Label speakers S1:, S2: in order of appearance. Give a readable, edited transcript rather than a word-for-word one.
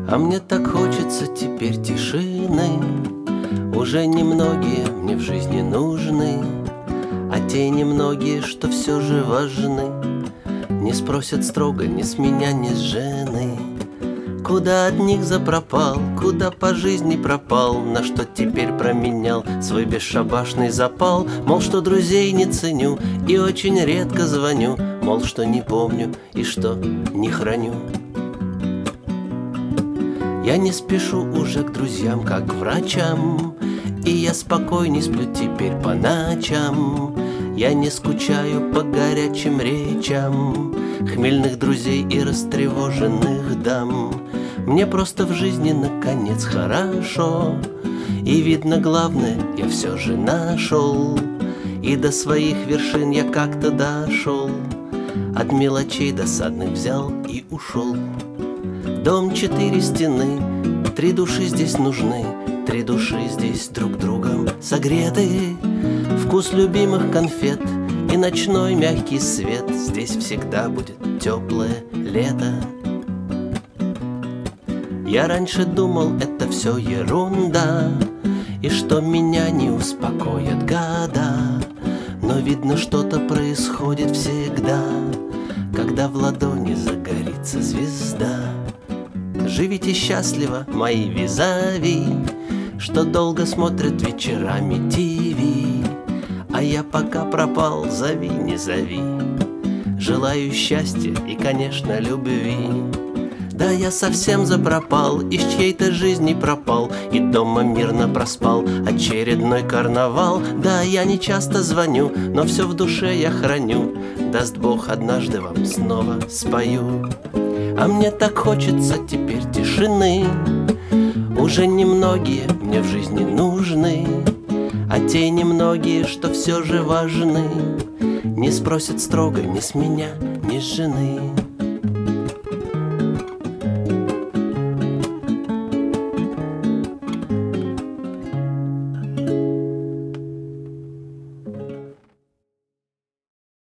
S1: А мне так хочется теперь тишины. Уже немногие мне в жизни нужны, а те немногие, что все же важны, не спросят строго ни с меня, ни с жены. Куда от них запропал, куда по жизни пропал, на что теперь променял свой бесшабашный запал. Мол, что друзей не ценю и очень редко звоню, мол, что не помню и что не храню. Я не спешу уже к друзьям, как к врачам, и я спокойней сплю теперь по ночам. Я не скучаю по горячим речам хмельных друзей и растревоженных дам. Мне просто в жизни наконец хорошо, и видно главное я все же нашел. И до своих вершин я как-то дошел, от мелочей досадных взял и ушел. Дом, 4 стены, 3 души здесь нужны, 3 души здесь друг другом согреты. Вкус любимых конфет и ночной мягкий свет, здесь всегда будет теплое лето. Я раньше думал, это все ерунда, и что меня не успокоят года. Но видно, что-то происходит всегда, когда в ладони загорится звезда. Живите счастливо, мои визави, что долго смотрят вечерами ТВ. А я пока пропал, зови, не зови. Желаю счастья и, конечно, любви. Да я совсем запропал, из чьей-то жизни пропал, и дома мирно проспал очередной карнавал. Да я не часто звоню, но все в душе я храню. Даст Бог, однажды вам снова спою. А мне так хочется теперь тишины. Уже немногие мне в жизни нужны, а те немногие, что все же важны, не спросят строго ни с меня, ни с жены.